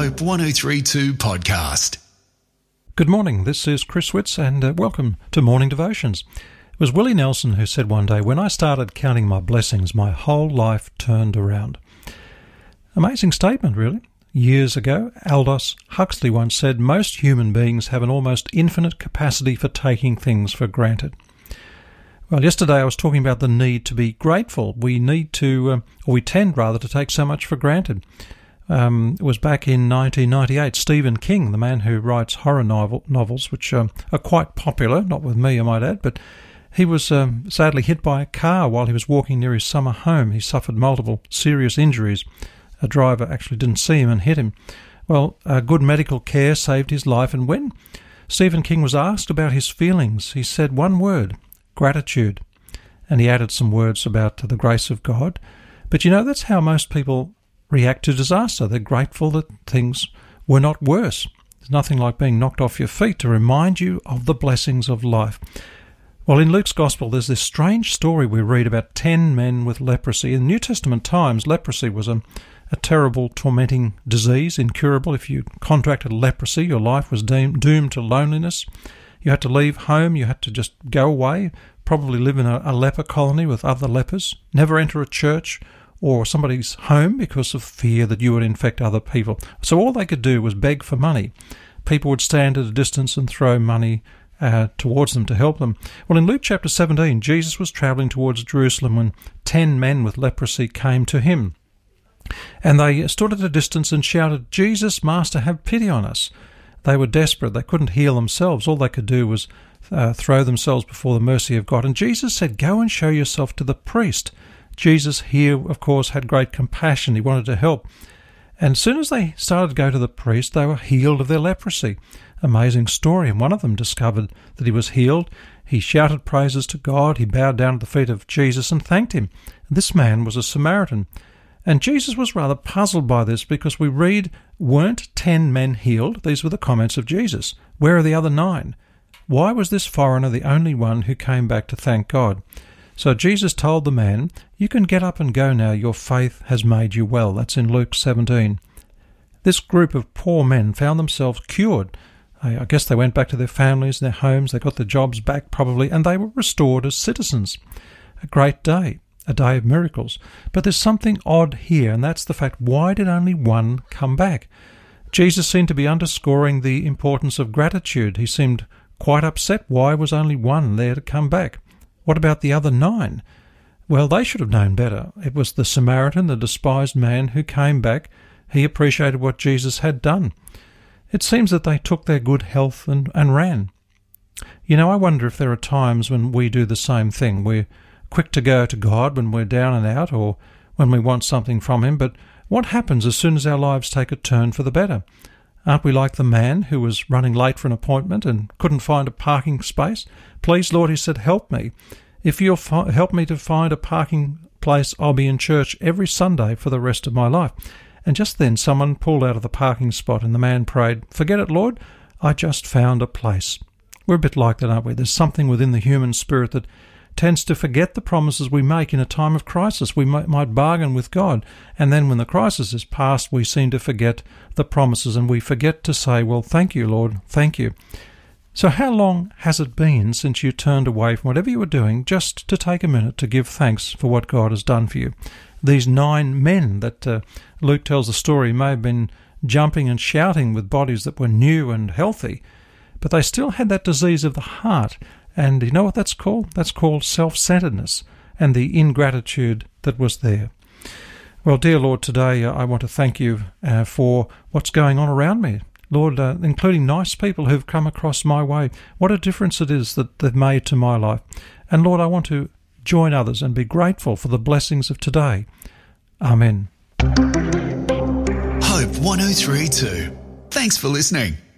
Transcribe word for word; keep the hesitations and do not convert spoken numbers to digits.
Hope one oh three point two podcast. Good morning, this is Chris Witz and uh, welcome to Morning Devotions. It was Willie Nelson who said one day, "When I started counting my blessings, my whole life turned around." Amazing statement, really. Years ago, Aldous Huxley once said, "Most human beings have an almost infinite capacity for taking things for granted." Well, yesterday I was talking about the need to be grateful. We need to, uh, or we tend rather, to take so much for granted. Um, it was back in nineteen ninety-eight, Stephen King, the man who writes horror novel, novels, which um, are quite popular, not with me I might add, but he was um, sadly hit by a car while he was walking near his summer home. He suffered multiple serious injuries. A driver actually didn't see him and hit him. Well, uh, good medical care saved his life, and when Stephen King was asked about his feelings, he said one word: gratitude. And he added some words about the grace of God. But you know, that's how most people react to disaster. They're grateful that things were not worse. There's nothing like being knocked off your feet to remind you of the blessings of life. Well, in Luke's Gospel, there's this strange story we read about ten men with leprosy. In New Testament times, leprosy was a, a terrible, tormenting disease, incurable. If you contracted leprosy, your life was doomed, doomed to loneliness. You had to leave home, you had to just go away, probably live in a, a leper colony with other lepers, never enter a church or somebody's home because of fear that you would infect other people. So all they could do was beg for money. People would stand at a distance and throw money uh, towards them to help them. Well, in Luke chapter seventeen, Jesus was travelling towards Jerusalem when ten men with leprosy came to him. And they stood at a distance and shouted, "Jesus, Master, have pity on us." They were desperate. They couldn't heal themselves. All they could do was uh, throw themselves before the mercy of God. And Jesus said, "Go and show yourself to the priest." Jesus here, of course, had great compassion. He wanted to help. And as soon as they started to go to the priest, they were healed of their leprosy. Amazing story. And one of them discovered that he was healed. He shouted praises to God. He bowed down at the feet of Jesus and thanked him. This man was a Samaritan. And Jesus was rather puzzled by this because we read, weren't ten men healed? These were the comments of Jesus. Where are the other nine? Why was this foreigner the only one who came back to thank God? So Jesus told the man, "You can get up and go now, your faith has made you well." That's in Luke seventeen. This group of poor men found themselves cured. I guess they went back to their families, their homes, they got their jobs back probably, and they were restored as citizens. A great day, a day of miracles. But there's something odd here, and that's the fact, why did only one come back? Jesus seemed to be underscoring the importance of gratitude. He seemed quite upset. Why was only one there to come back? What about the other nine? Well, they should have known better. It was the Samaritan, the despised man, who came back. He appreciated what Jesus had done. It seems that they took their good health and, and ran. You know, I wonder if there are times when we do the same thing. We're quick to go to God when we're down and out or when we want something from him, but what happens as soon as our lives take a turn for the better? Aren't we like the man who was running late for an appointment and couldn't find a parking space? "Please, Lord," he said, "help me. If you'll fi- help me to find a parking place, I'll be in church every Sunday for the rest of my life." And just then someone pulled out of the parking spot and the man prayed, "Forget it, Lord, I just found a place." We're a bit like that, aren't we? There's something within the human spirit that tends to forget the promises we make in a time of crisis. We might, might bargain with God, and then when the crisis is past, we seem to forget the promises, and we forget to say, "Well, thank you, Lord, thank you." So how long has it been since you turned away from whatever you were doing just to take a minute to give thanks for what God has done for you? These nine men that uh, Luke tells the story may have been jumping and shouting with bodies that were new and healthy, but they still had that disease of the heart. And you know what that's called? That's called self-centeredness and the ingratitude that was there. Well, dear Lord, today uh, I want to thank you uh, for what's going on around me. Lord, uh, including nice people who've come across my way. What a difference it is that they've made to my life. And Lord, I want to join others and be grateful for the blessings of today. Amen. Hope one oh three point two. Thanks for listening.